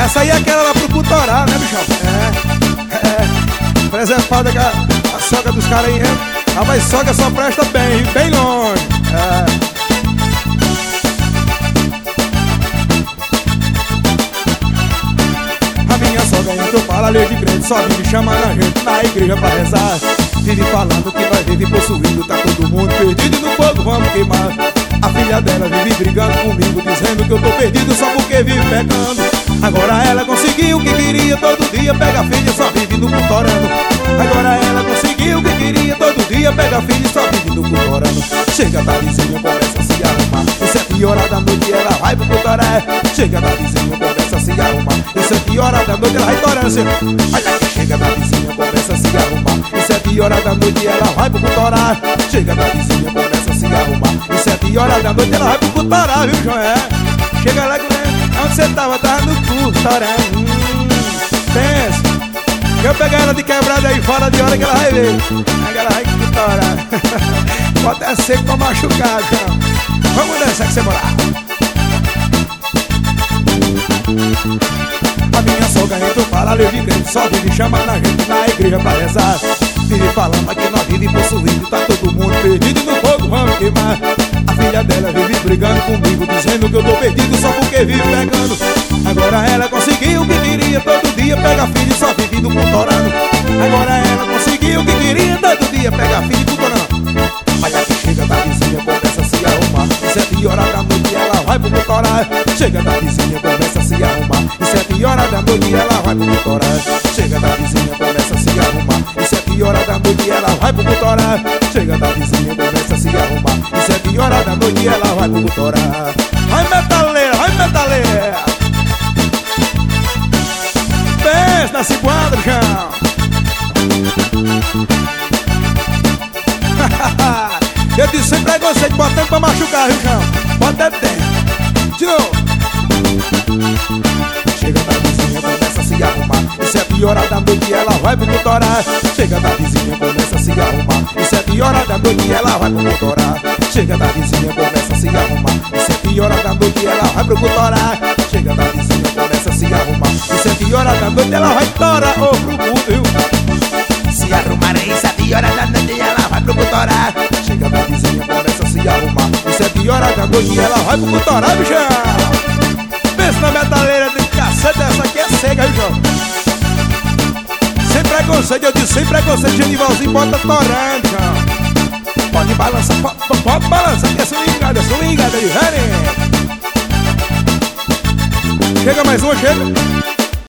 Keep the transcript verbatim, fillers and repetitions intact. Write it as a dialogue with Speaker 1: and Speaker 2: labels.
Speaker 1: Essa aí é aquela lá pro Putorá, né, bichão? É, é. Preservada que a, a sogra dos caras aí, né? Ah, mas sogra só presta bem, bem longe. É. Minha sogra entrou para a lei de crente, só vive chamando a gente na igreja pra rezar. Vive falando que nós vive possuído, tá todo mundo perdido e no fogo vamos queimar. A filha dela vive brigando comigo, dizendo que eu tô perdido só porque vive pecando. Agora ela conseguiu o que queria, todo dia pega a filha e só vive no putorano. Agora ela conseguiu o que queria, todo dia pega a filha e só vive no putorano. Chega da vizinha, começa a se arrumar, e sete horas da noite ela vai pro putoré. Chega da vizinha, começa a se arrumar, e sete horas da noite ela vai torância. Olha que chega da vizinha, começa a se arrumar, e sete horas da noite ela vai pro putorá. Chega da vizinha, começa a se arrumar, e sete horas da noite ela vai pro putorá, viu, Joé? Chega lá, né? Onde você tava? Tava no putorá. Hum, pensa. Eu pegar ela de quebrada aí fora de hora que ela vai ver. Aí ela vai putorá. Pode até ser pra machucar, cara. Vamos dançar que você morar. A minha sogra entrou para a lei de crente, só vive chamando a gente na igreja pra rezar. Vive falando que nós vive possuído, tá todo mundo perdido e no fogo vamos queimar. A filha dela vive brigando comigo, dizendo que eu tô perdido só porque vive pegando. Agora ela conseguiu o que queria, todo dia pega a filha e só vive no putorano. Agora ela conseguiu o que queria, todo dia pega a filha e putorano. Olha que chega da vizinha, começa a se arrumar, e sete horas da noite ela vai pro putorá. Chega da vizinha, começa a se arrumar, e sete horas da noite ela vai pro putorá. Chega da vizinha, começa a se arrumar, e sete horas da noite ela vai pro putorá. Chega da vizinha, começa a se arrumar, e sete horas da noite ela vai pro putorá. Vai metaleira, vai metaleira. Pensa na ciguada, João. Eu disse sem preconceito, botando pra machucar, viu, João? Bota até dentro. De novo. Chega da vizinha, começa a se arrumar, e sete horas da noite ela vai pro putorá. Chega da vizinha, começa a se arrumar, e sete horas da noite ela vai pro putorá. Chega da vizinha, começa a se arrumar, e sete horas da noite ela vai pro putorá. Chega da vizinha, começa a se arrumar, e sete horas da noite ela vai torar, ô, pro puto, viu? Se arrumar em sete horas da noite ela vai pro putorá. Chega da vizinha, começa a se arrumar, e sete horas da noite ela vai pro putorá, bichão. Pensa na metaleira de cacete, essa aqui é cega, viu, João? Sem preconceito, eu disse sem preconceito, Genivalzinho bota torando, João. Pode balançar, pode, pode balançar, que é swingada, swingada aí, velho. Chega mais uma, chega.